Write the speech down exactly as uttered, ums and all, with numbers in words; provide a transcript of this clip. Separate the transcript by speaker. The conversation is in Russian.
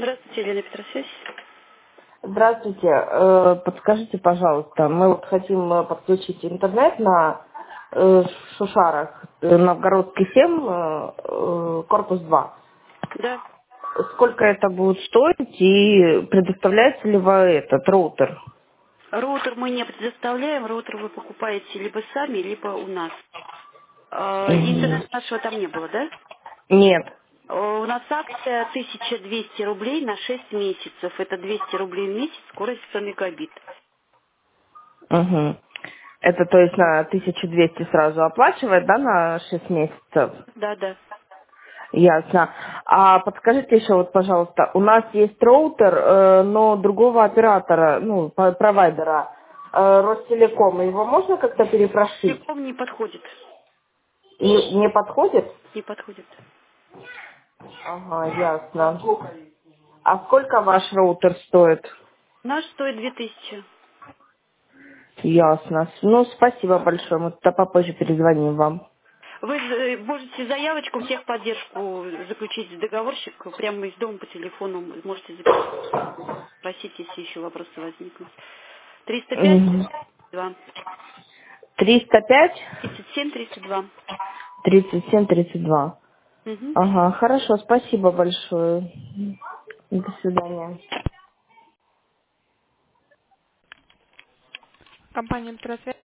Speaker 1: Здравствуйте, Елена Петросвязь.
Speaker 2: Здравствуйте. Э, Подскажите, пожалуйста, мы вот хотим э, подключить интернет на э, Шушарах, э, Новгородский семь, э, э, корпус два.
Speaker 1: Да.
Speaker 2: Сколько это будет стоить и предоставляете ли вы этот роутер?
Speaker 1: Роутер мы не предоставляем, роутер вы покупаете либо сами, либо у нас. А,
Speaker 2: Мгм.
Speaker 1: интернет нашего там не было, да?
Speaker 2: Нет.
Speaker 1: А, У нас акция тысяча двести рублей на шесть месяцев. Это двести рублей в месяц, скорость сто мегабит.
Speaker 2: Мгм. Это то есть на тысячу двести сразу оплачивать, да, на шесть месяцев?
Speaker 1: Да, да.
Speaker 2: Ясно. А подскажите еще вот, пожалуйста, у нас есть роутер, э, но другого оператора, ну, по- провайдера, э, Ростелеком. Его можно как-то перепрошить?
Speaker 1: Телеком не подходит.
Speaker 2: Не, не подходит?
Speaker 1: Не подходит.
Speaker 2: Ага, ясно. А сколько ваш роутер стоит?
Speaker 1: Наш стоит две тысячи.
Speaker 2: Ясно. Ну, спасибо большое. Мы тогда попозже перезвоним вам.
Speaker 1: Вы э, можете заявочку в техподдержку заключить с договорщик прямо из дома по телефону. Можете записать, спросить, если еще вопросы возникнут. триста пять
Speaker 2: Мгм.
Speaker 1: два.
Speaker 2: триста пять
Speaker 1: тридцать семь тридцать два.
Speaker 2: тридцать семь тридцать два.
Speaker 1: Угу.
Speaker 2: Ага, хорошо, спасибо большое. До свидания.
Speaker 3: Компания «Петросвязь».